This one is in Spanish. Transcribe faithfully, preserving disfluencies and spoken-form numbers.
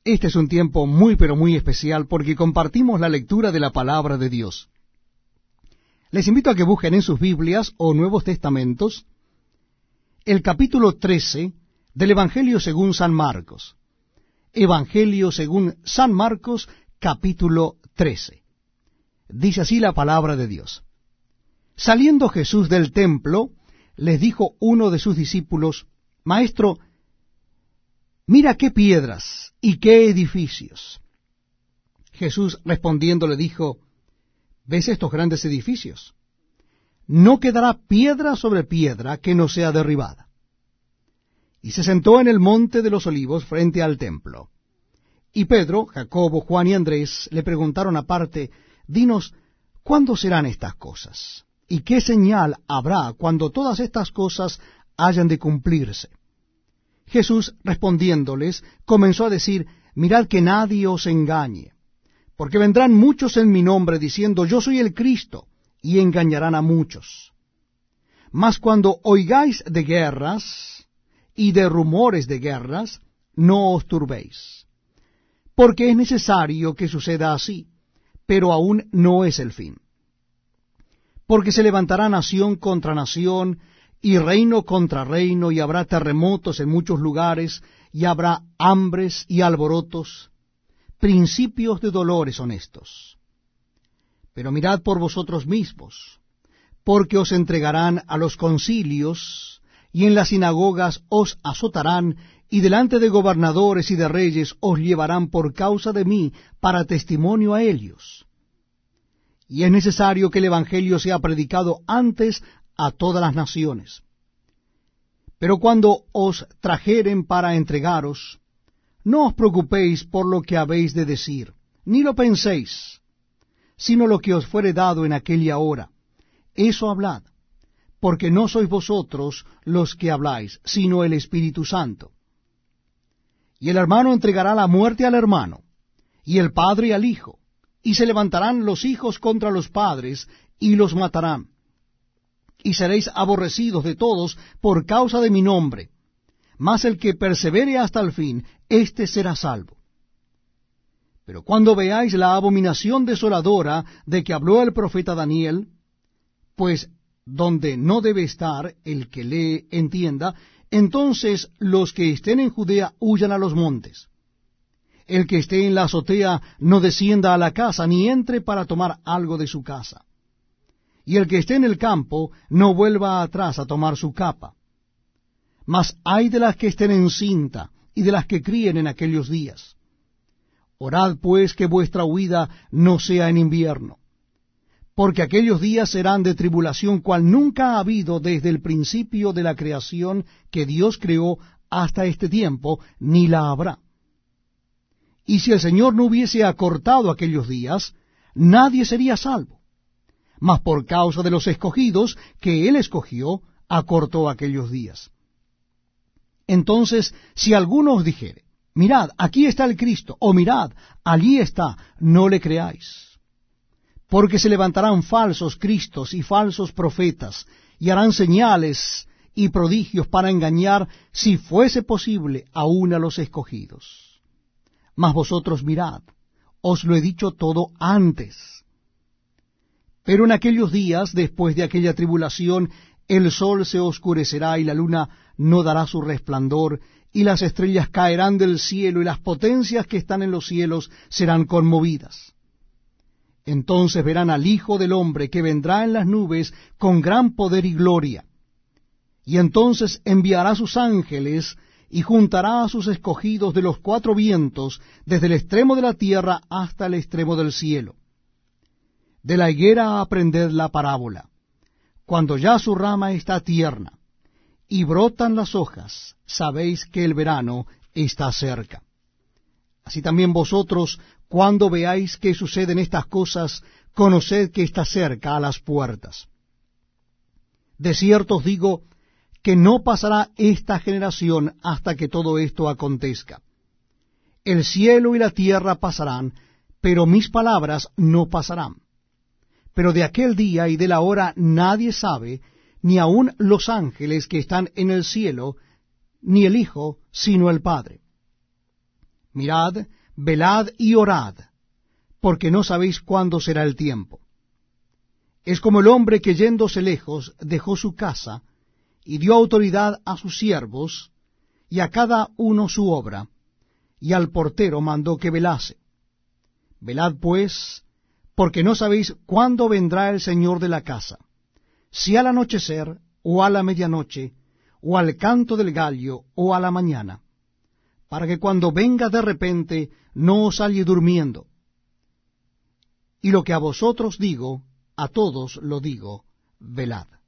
Este es un tiempo muy pero muy especial porque compartimos la lectura de la palabra de Dios. Les invito a que busquen en sus Biblias o Nuevos Testamentos el capítulo trece del Evangelio según San Marcos. Evangelio según San Marcos, capítulo trece. Dice así la palabra de Dios. Saliendo Jesús del templo, les dijo uno de sus discípulos: Maestro, mira qué piedras y qué edificios. Jesús respondiendo le dijo: ¿Ves estos grandes edificios? No quedará piedra sobre piedra que no sea derribada. Y se sentó en el monte de los olivos frente al templo. Y Pedro, Jacobo, Juan y Andrés le preguntaron aparte: Dinos, ¿cuándo serán estas cosas? ¿Y qué señal habrá cuando todas estas cosas hayan de cumplirse? Jesús respondiéndoles comenzó a decir: Mirad que nadie os engañe, porque vendrán muchos en mi nombre diciendo: Yo soy el Cristo, y engañarán a muchos. Mas cuando oigáis de guerras y de rumores de guerras, no os turbéis, porque es necesario que suceda así, pero aún no es el fin. Porque se levantará nación contra nación, y reino contra reino, y habrá terremotos en muchos lugares, y habrá hambres y alborotos, principios de dolores son estos. Pero mirad por vosotros mismos, porque os entregarán a los concilios, y en las sinagogas os azotarán, y delante de gobernadores y de reyes os llevarán por causa de mí para testimonio a ellos. Y es necesario que el Evangelio sea predicado antes a todas las naciones. Pero cuando os trajeren para entregaros, no os preocupéis por lo que habéis de decir, ni lo penséis, sino lo que os fuere dado en aquella hora. Eso hablad, porque no sois vosotros los que habláis, sino el Espíritu Santo. Y el hermano entregará la muerte al hermano, y el padre al hijo, y se levantarán los hijos contra los padres, y los matarán. Y seréis aborrecidos de todos por causa de mi nombre, mas el que persevere hasta el fin, éste será salvo. Pero cuando veáis la abominación desoladora de que habló el profeta Daniel, pues donde no debe estar el que lee entienda, entonces los que estén en Judea huyan a los montes. El que esté en la azotea no descienda a la casa, ni entre para tomar algo de su casa. Y el que esté en el campo no vuelva atrás a tomar su capa. Mas ay de las que estén en cinta, y de las que críen en aquellos días. Orad pues que vuestra huida no sea en invierno, porque aquellos días serán de tribulación cual nunca ha habido desde el principio de la creación que Dios creó hasta este tiempo, ni la habrá. Y si el Señor no hubiese acortado aquellos días, nadie sería salvo. Mas por causa de los escogidos que Él escogió, acortó aquellos días. Entonces, si alguno os dijere: Mirad, aquí está el Cristo, o mirad, allí está, no le creáis. Porque se levantarán falsos cristos y falsos profetas, y harán señales y prodigios para engañar, si fuese posible, aun a los escogidos. Mas vosotros mirad, os lo he dicho todo antes. Pero en aquellos días, después de aquella tribulación, el sol se oscurecerá y la luna no dará su resplandor, y las estrellas caerán del cielo, y las potencias que están en los cielos serán conmovidas. Entonces verán al Hijo del Hombre que vendrá en las nubes con gran poder y gloria. Y entonces enviará sus ángeles y juntará a sus escogidos de los cuatro vientos, desde el extremo de la tierra hasta el extremo del cielo. De la higuera aprended la parábola. Cuando ya su rama está tierna y brotan las hojas, sabéis que el verano está cerca. Así también vosotros, cuando veáis que suceden estas cosas, conoced que está cerca a las puertas. De cierto os digo que no pasará esta generación hasta que todo esto acontezca. El cielo y la tierra pasarán, pero mis palabras no pasarán. Pero de aquel día y de la hora nadie sabe, ni aun los ángeles que están en el cielo, ni el Hijo, sino el Padre. Mirad, velad y orad, porque no sabéis cuándo será el tiempo. Es como el hombre que yéndose lejos dejó su casa, y dio autoridad a sus siervos, y a cada uno su obra, y al portero mandó que velase. Velad pues, porque no sabéis cuándo vendrá el Señor de la casa, si al anochecer, o a la medianoche, o al canto del gallo, o a la mañana, para que cuando venga de repente no os halle durmiendo. Y lo que a vosotros digo, a todos lo digo, velad.